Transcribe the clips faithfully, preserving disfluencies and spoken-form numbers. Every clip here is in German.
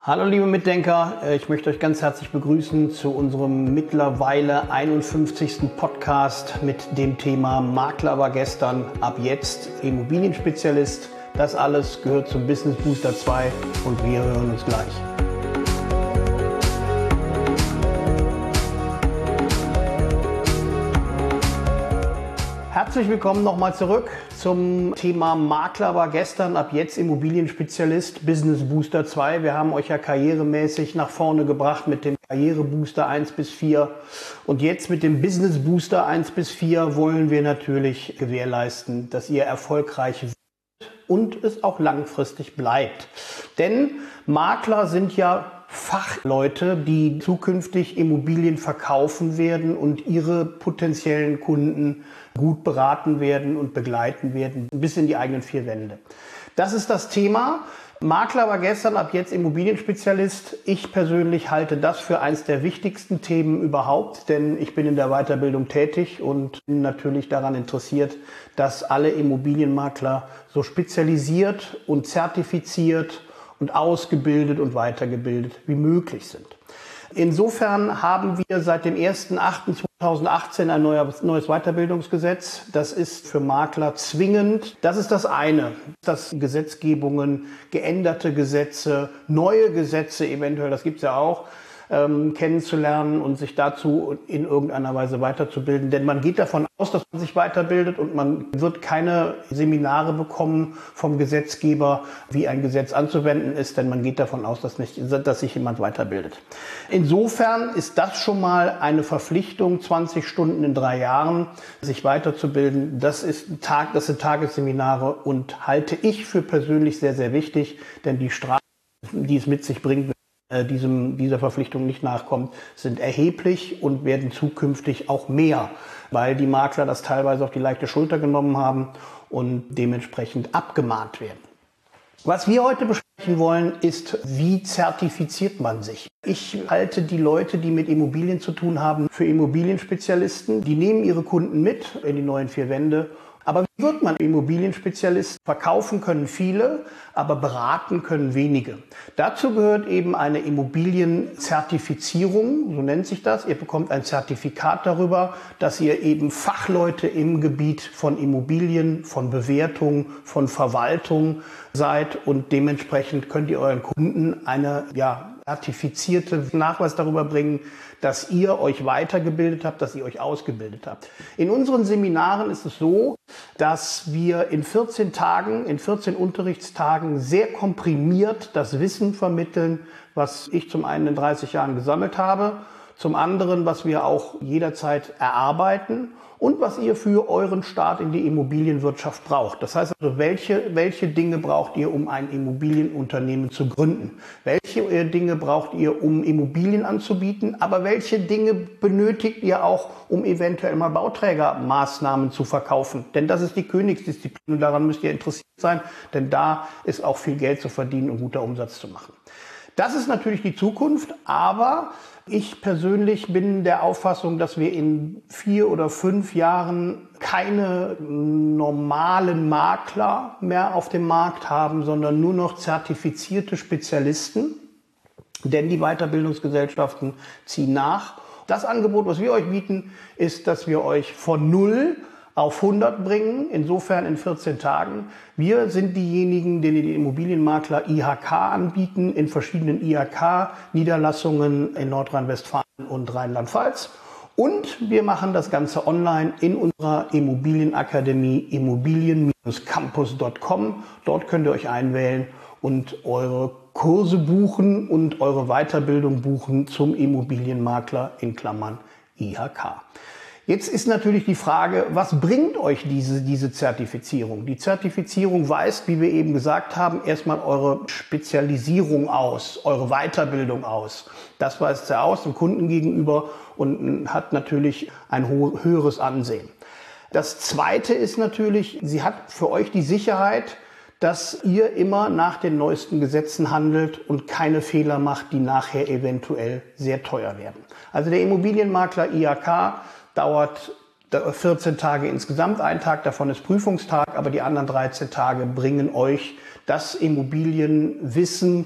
Hallo liebe Mitdenker, ich möchte euch ganz herzlich begrüßen zu unserem mittlerweile einundfünfzigsten Podcast mit dem Thema Makler war gestern, ab jetzt Immobilienspezialist. Das alles gehört zum Business Booster zwei und wir hören uns gleich. Herzlich willkommen nochmal zurück zum Thema Makler war gestern, ab jetzt Immobilienspezialist, Business Booster zwei. Wir haben euch ja karrieremäßig nach vorne gebracht mit dem Karrierebooster eins bis vier. Und jetzt mit dem Business Booster eins bis vier wollen wir natürlich gewährleisten, dass ihr erfolgreich werdet und es auch langfristig bleibt. Denn Makler sind ja Fachleute, die zukünftig Immobilien verkaufen werden und ihre potenziellen Kunden gut beraten werden und begleiten werden, bis in die eigenen vier Wände. Das ist das Thema. Makler war gestern, ab jetzt Immobilienspezialist. Ich persönlich halte das für eines der wichtigsten Themen überhaupt, denn ich bin in der Weiterbildung tätig und bin natürlich daran interessiert, dass alle Immobilienmakler so spezialisiert und zertifiziert und ausgebildet und weitergebildet wie möglich sind. Insofern haben wir seit dem ersten achten zweitausendachtzehn ein neues Weiterbildungsgesetz. Das ist für Makler zwingend. Das ist das eine, dass Gesetzgebungen, geänderte Gesetze, neue Gesetze eventuell, das gibt es ja auch, ähm, kennenzulernen und sich dazu in irgendeiner Weise weiterzubilden. Denn man geht davon aus, dass man sich weiterbildet und man wird keine Seminare bekommen vom Gesetzgeber, wie ein Gesetz anzuwenden ist, denn man geht davon aus, dass, nicht, dass sich jemand weiterbildet. Insofern ist das schon mal eine Verpflichtung, zwanzig Stunden in drei Jahren sich weiterzubilden. Das ist ein Tag, das sind Tagesseminare und halte ich für persönlich sehr, sehr wichtig, denn die Strafen, die es mit sich bringt, Diesem, dieser Verpflichtung nicht nachkommt, sind erheblich und werden zukünftig auch mehr, weil die Makler das teilweise auf die leichte Schulter genommen haben und dementsprechend abgemahnt werden. Was wir heute besprechen wollen, ist, wie zertifiziert man sich? Ich halte die Leute, die mit Immobilien zu tun haben, für Immobilienspezialisten. Die nehmen ihre Kunden mit in die neuen vier Wände. Aber wie wird man Immobilienspezialist? Verkaufen können viele, aber beraten können wenige. Dazu gehört eben eine Immobilienzertifizierung, so nennt sich das. Ihr bekommt ein Zertifikat darüber, dass ihr eben Fachleute im Gebiet von Immobilien, von Bewertung, von Verwaltung seid und dementsprechend könnt ihr euren Kunden eine, ja, zertifizierte Nachweis darüber bringen, dass ihr euch weitergebildet habt, dass ihr euch ausgebildet habt. In unseren Seminaren ist es so, dass wir in vierzehn Tagen, in vierzehn Unterrichtstagen sehr komprimiert das Wissen vermitteln, was ich zum einen in dreißig Jahren gesammelt habe, zum anderen, was wir auch jederzeit erarbeiten und was ihr für euren Start in die Immobilienwirtschaft braucht. Das heißt also, welche, welche Dinge braucht ihr, um ein Immobilienunternehmen zu gründen? Welche Dinge braucht ihr, um Immobilien anzubieten? Aber welche Dinge benötigt ihr auch, um eventuell mal Bauträgermaßnahmen zu verkaufen? Denn das ist die Königsdisziplin und daran müsst ihr interessiert sein, denn da ist auch viel Geld zu verdienen und guter Umsatz zu machen. Das ist natürlich die Zukunft, aber ich persönlich bin der Auffassung, dass wir in vier oder fünf Jahren keine normalen Makler mehr auf dem Markt haben, sondern nur noch zertifizierte Spezialisten, denn die Weiterbildungsgesellschaften ziehen nach. Das Angebot, was wir euch bieten, ist, dass wir euch von null auf hundert bringen, insofern in vierzehn Tagen. Wir sind diejenigen, die die Immobilienmakler I H K anbieten, in verschiedenen I H K-Niederlassungen in Nordrhein-Westfalen und Rheinland-Pfalz. Und wir machen das Ganze online in unserer Immobilienakademie immobilien Bindestrich campus Punkt com. Dort könnt ihr euch einwählen und eure Kurse buchen und eure Weiterbildung buchen zum Immobilienmakler in Klammern I H K. Jetzt ist natürlich die Frage, was bringt euch diese, diese Zertifizierung? Die Zertifizierung weist, wie wir eben gesagt haben, erstmal eure Spezialisierung aus, eure Weiterbildung aus. Das weist sie aus dem Kunden gegenüber und hat natürlich ein höheres Ansehen. Das Zweite ist natürlich, sie hat für euch die Sicherheit, dass ihr immer nach den neuesten Gesetzen handelt und keine Fehler macht, die nachher eventuell sehr teuer werden. Also der Immobilienmakler I H K dauert vierzehn Tage insgesamt, ein Tag davon ist Prüfungstag, aber die anderen dreizehn Tage bringen euch das Immobilienwissen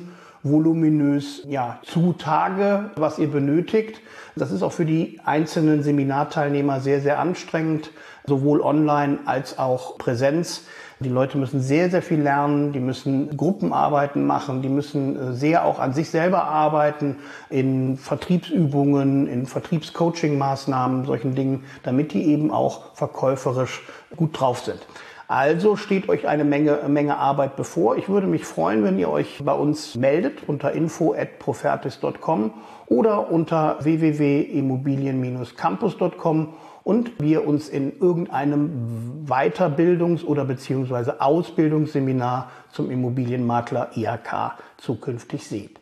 voluminös ja, zutage, was ihr benötigt. Das ist auch für die einzelnen Seminarteilnehmer sehr, sehr anstrengend, sowohl online als auch Präsenz. Die Leute müssen sehr, sehr viel lernen, die müssen Gruppenarbeiten machen, die müssen sehr auch an sich selber arbeiten, in Vertriebsübungen, in Vertriebscoaching-Maßnahmen, solchen Dingen, damit die eben auch verkäuferisch gut drauf sind. Also steht euch eine Menge, Menge Arbeit bevor. Ich würde mich freuen, wenn ihr euch bei uns meldet unter info at profertis punkt com oder unter w w w punkt immobilien Bindestrich campus punkt com und wir uns in irgendeinem Weiterbildungs- oder beziehungsweise Ausbildungsseminar zum Immobilienmakler I H K zukünftig seht.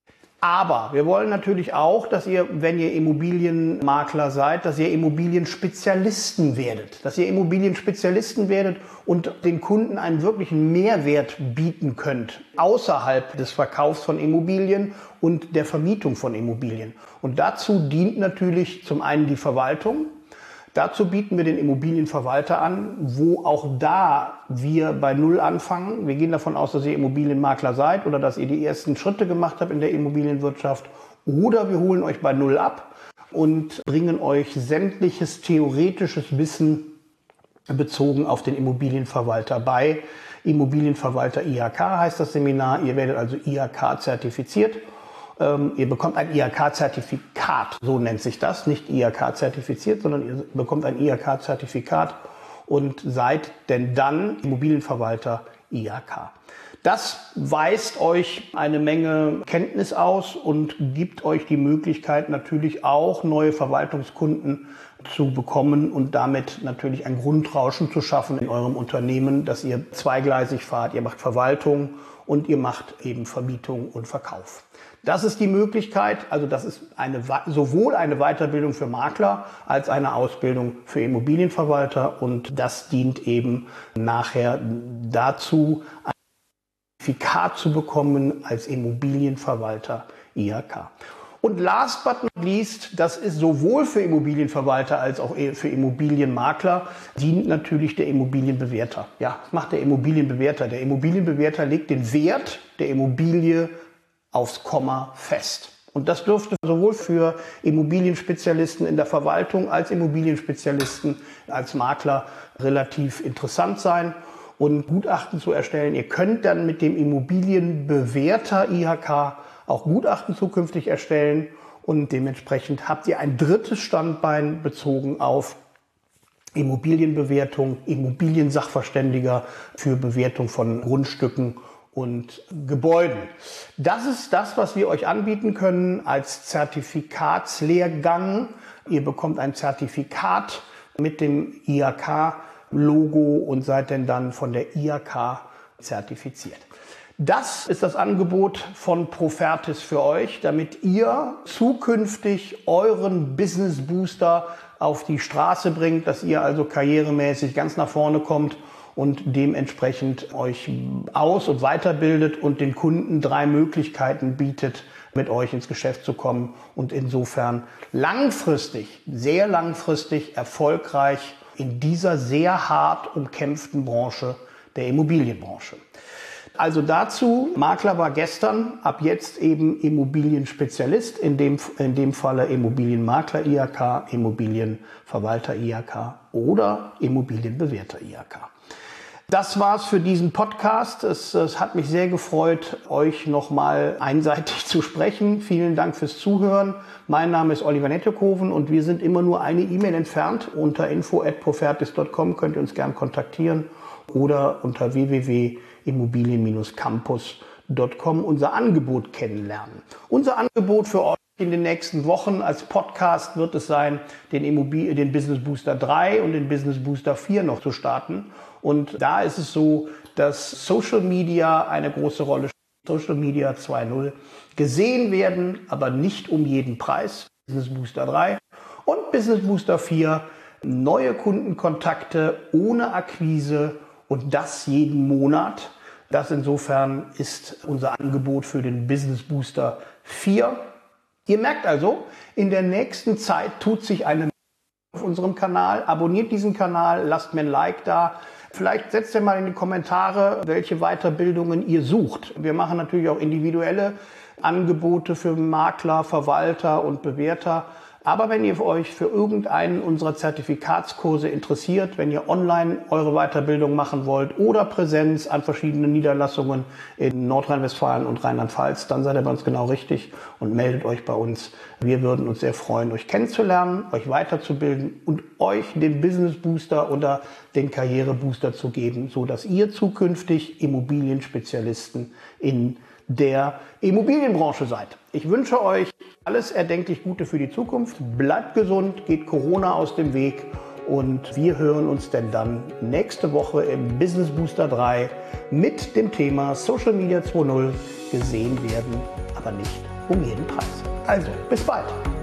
Aber wir wollen natürlich auch, dass ihr, wenn ihr Immobilienmakler seid, dass ihr Immobilienspezialisten werdet. Dass ihr Immobilienspezialisten werdet und den Kunden einen wirklichen Mehrwert bieten könnt, außerhalb des Verkaufs von Immobilien und der Vermietung von Immobilien. Und dazu dient natürlich zum einen die Verwaltung. Dazu bieten wir den Immobilienverwalter an, wo auch da wir bei Null anfangen. Wir gehen davon aus, dass ihr Immobilienmakler seid oder dass ihr die ersten Schritte gemacht habt in der Immobilienwirtschaft. Oder wir holen euch bei Null ab und bringen euch sämtliches theoretisches Wissen bezogen auf den Immobilienverwalter bei. Immobilienverwalter I H K heißt das Seminar. Ihr werdet also I H K zertifiziert. Ähm, ihr bekommt ein I H K-Zertifikat, so nennt sich das, nicht I H K-zertifiziert, sondern ihr bekommt ein I H K-Zertifikat und seid denn dann Immobilienverwalter I H K. Das weist euch eine Menge Kenntnis aus und gibt euch die Möglichkeit, natürlich auch neue Verwaltungskunden zu bekommen und damit natürlich ein Grundrauschen zu schaffen in eurem Unternehmen, dass ihr zweigleisig fahrt. Ihr macht Verwaltung und ihr macht eben Vermietung und Verkauf. Das ist die Möglichkeit, also das ist eine, sowohl eine Weiterbildung für Makler als eine Ausbildung für Immobilienverwalter und das dient eben nachher dazu, ein Zertifikat zu bekommen als Immobilienverwalter I H K. Und last but not least, das ist sowohl für Immobilienverwalter als auch für Immobilienmakler, dient natürlich der Immobilienbewerter. Ja, was macht der Immobilienbewerter? Der Immobilienbewerter legt den Wert der Immobilie aufs Komma fest. Und das dürfte sowohl für Immobilienspezialisten in der Verwaltung als Immobilienspezialisten als Makler relativ interessant sein und Gutachten zu erstellen. Ihr könnt dann mit dem Immobilienbewerter I H K auch Gutachten zukünftig erstellen und dementsprechend habt ihr ein drittes Standbein bezogen auf Immobilienbewertung, Immobiliensachverständiger für Bewertung von Grundstücken und Gebäuden. Das ist das, was wir euch anbieten können als Zertifikatslehrgang. Ihr bekommt ein Zertifikat mit dem I H K-Logo und seid denn dann von der I H K zertifiziert. Das ist das Angebot von Profertis für euch, damit ihr zukünftig euren Business Booster auf die Straße bringt, dass ihr also karrieremäßig ganz nach vorne kommt und dementsprechend euch aus- und weiterbildet und den Kunden drei Möglichkeiten bietet, mit euch ins Geschäft zu kommen und insofern langfristig, sehr langfristig erfolgreich in dieser sehr hart umkämpften Branche der Immobilienbranche. Also dazu, Makler war gestern, ab jetzt eben Immobilienspezialist, in dem, in dem Falle Immobilienmakler I H K, Immobilienverwalter I H K oder Immobilienbewerter I H K. Das war's für diesen Podcast. Es, es hat mich sehr gefreut, euch nochmal einseitig zu sprechen. Vielen Dank fürs Zuhören. Mein Name ist Oliver Nettekoven und wir sind immer nur eine E-Mail entfernt. Unter info at profertis punkt com könnt ihr uns gern kontaktieren oder unter w w w punkt immobilien Bindestrich campus punkt com unser Angebot kennenlernen. Unser Angebot für euch in den nächsten Wochen als Podcast wird es sein, den, Immobil- den Business Booster drei und den Business Booster vier noch zu starten. Und da ist es so, dass Social Media eine große Rolle spielt. Social Media zwei Punkt null gesehen werden, aber nicht um jeden Preis. Business Booster drei und Business Booster vier. Neue Kundenkontakte ohne Akquise und das jeden Monat. Das insofern ist unser Angebot für den Business Booster vier. Ihr merkt also, in der nächsten Zeit tut sich eine Menge auf unserem Kanal. Abonniert diesen Kanal, lasst mir ein Like da. Vielleicht setzt ihr mal in die Kommentare, welche Weiterbildungen ihr sucht. Wir machen natürlich auch individuelle Angebote für Makler, Verwalter und Bewerter. Aber wenn ihr euch für irgendeinen unserer Zertifikatskurse interessiert, wenn ihr online eure Weiterbildung machen wollt oder Präsenz an verschiedenen Niederlassungen in Nordrhein-Westfalen und Rheinland-Pfalz, dann seid ihr bei uns genau richtig und meldet euch bei uns. Wir würden uns sehr freuen, euch kennenzulernen, euch weiterzubilden und euch den Business Booster oder den Karriere Booster zu geben, so dass ihr zukünftig Immobilienspezialisten in der Immobilienbranche seid. Ich wünsche euch alles erdenklich Gute für die Zukunft. Bleibt gesund, geht Corona aus dem Weg und wir hören uns denn dann nächste Woche im Business Booster drei mit dem Thema Social Media zwei Punkt null gesehen werden, aber nicht um jeden Preis. Also, bis bald.